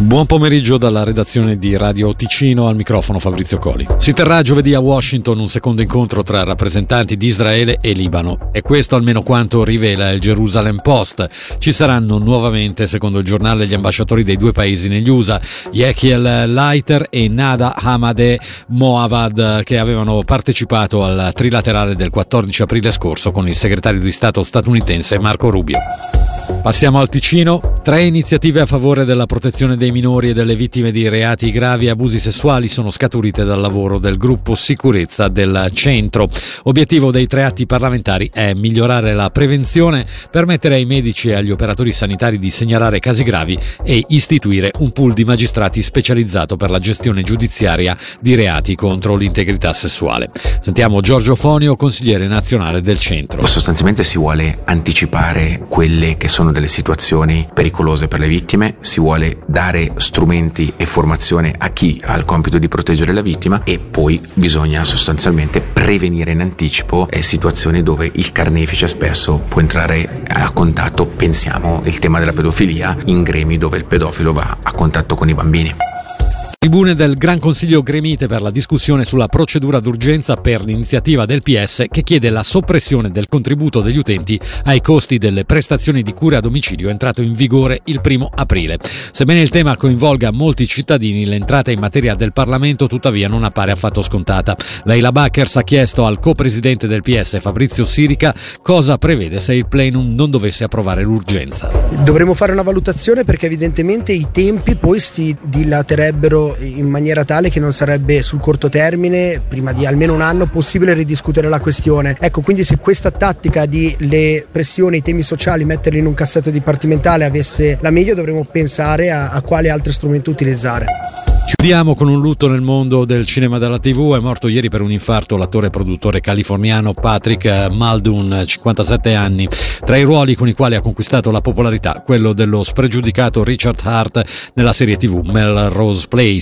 Buon pomeriggio dalla redazione di Radio Ticino, al microfono Fabrizio Coli. Si terrà giovedì a Washington un secondo incontro tra rappresentanti di Israele e Libano. E questo almeno quanto rivela il Jerusalem Post. Ci saranno nuovamente, secondo il giornale, gli ambasciatori dei due paesi negli USA, Yechiel Leiter e Nada Hamadeh Moavad, che avevano partecipato al trilaterale del 14 aprile scorso con il segretario di Stato statunitense Marco Rubio. Passiamo al Ticino. 3 iniziative a favore della protezione dei minori e delle vittime di reati gravi e abusi sessuali sono scaturite dal lavoro del gruppo sicurezza del centro. Obiettivo dei 3 atti parlamentari è migliorare la prevenzione, permettere ai medici e agli operatori sanitari di segnalare casi gravi e istituire un pool di magistrati specializzato per la gestione giudiziaria di reati contro l'integrità sessuale. Sentiamo Giorgio Fonio, consigliere nazionale del centro. Sostanzialmente si vuole anticipare quelle che sono delle situazioni pericolose per le vittime, si vuole dare strumenti e formazione a chi ha il compito di proteggere la vittima, e poi bisogna sostanzialmente prevenire in anticipo situazioni dove il carnefice spesso può entrare a contatto. Pensiamo il tema della pedofilia in gremi dove il pedofilo va a contatto con i bambini. Tribune del Gran Consiglio gremite per la discussione sulla procedura d'urgenza per l'iniziativa del PS che chiede la soppressione del contributo degli utenti ai costi delle prestazioni di cura a domicilio, entrato in vigore il 1 aprile. Sebbene il tema coinvolga molti cittadini, l'entrata in materia del Parlamento tuttavia non appare affatto scontata. Leila Backers ha chiesto al co-presidente del PS Fabrizio Sirica cosa prevede se il plenum non dovesse approvare l'urgenza. Dovremo fare una valutazione, perché evidentemente i tempi poi si dilaterebbero in maniera tale che non sarebbe sul corto termine, prima di almeno un anno, possibile ridiscutere la questione. Ecco, quindi se questa tattica di le pressioni, i temi sociali, metterli in un cassetto dipartimentale avesse la meglio, dovremmo pensare a quale altro strumento utilizzare. Chiudiamo con un lutto nel mondo del cinema e della TV. È morto ieri per un infarto l'attore e produttore californiano Patrick Muldoon, 57 anni. Tra i ruoli con i quali ha conquistato la popolarità, quello dello spregiudicato Richard Hart nella serie TV Melrose Place.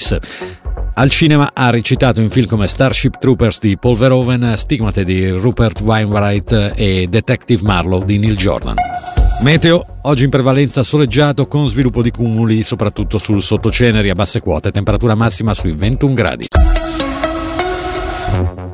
Al cinema ha recitato in film come Starship Troopers di Paul Verhoeven, Stigmate di Rupert Wainwright e Detective Marlowe di Neil Jordan. Meteo, oggi in prevalenza soleggiato con sviluppo di cumuli soprattutto sul sottoceneri a basse quote, temperatura massima sui 21 gradi.